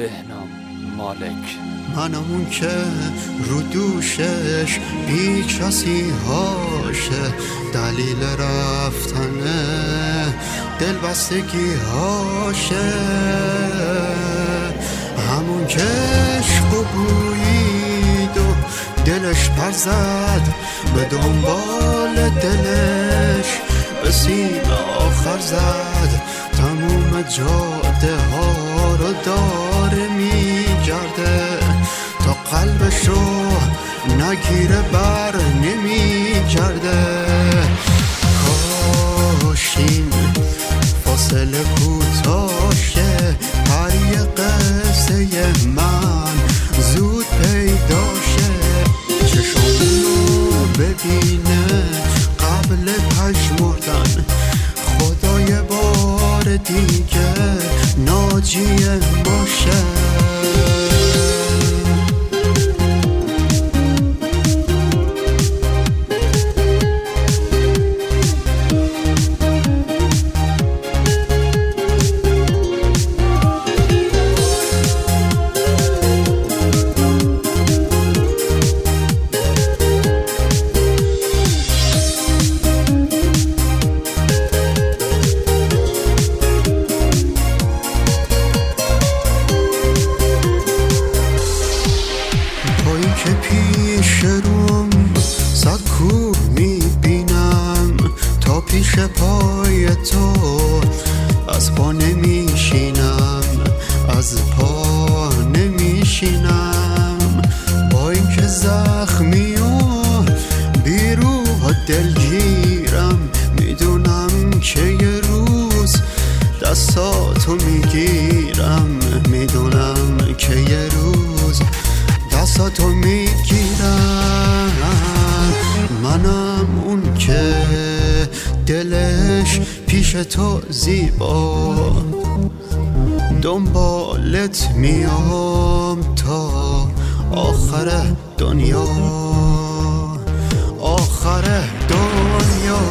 بهنام مالک. منم اون که رو دوشش بی کسی هاشه، دلیل رفتنه دل بستگی هاشه، همون که عشق و بویید و دلش پر زد به دنبال دلش، به سیم آخر زد تموم جاده ها رو داره میگرده تا قلبش رو نگیره بر نمیگرده. کاش این فاصله کوتاشه، هر یه قصه من زود پیداشه، چشمونو ببینه قبل پژمردن، خدای بار دیگه ناجی باشه. که پیش روم صد کوه میبینم، تا پیش پای تو از پا نمیشینم، از پا نمیشینم. با اینکه زخمی و بیروح و دلگیرم، میدونم که یه روز دستاتو میگیرم، میدونم که یه روز دستاتو میگیرم. منم اون که دلش پیش تو زیبا، دنبالت میام تا آخر دنیا، آخر دنیا.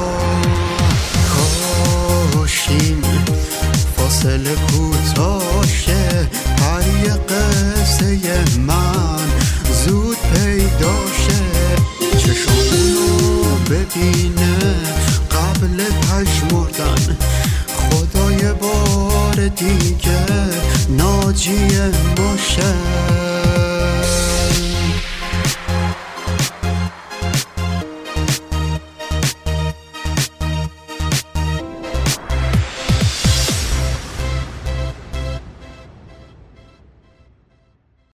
کاش این فاصله کوتاشه، هر یه قصه من زود پیداشه، چشمونو ببینه قبل پژمردن، خدای بار دیگه ناجی باشه.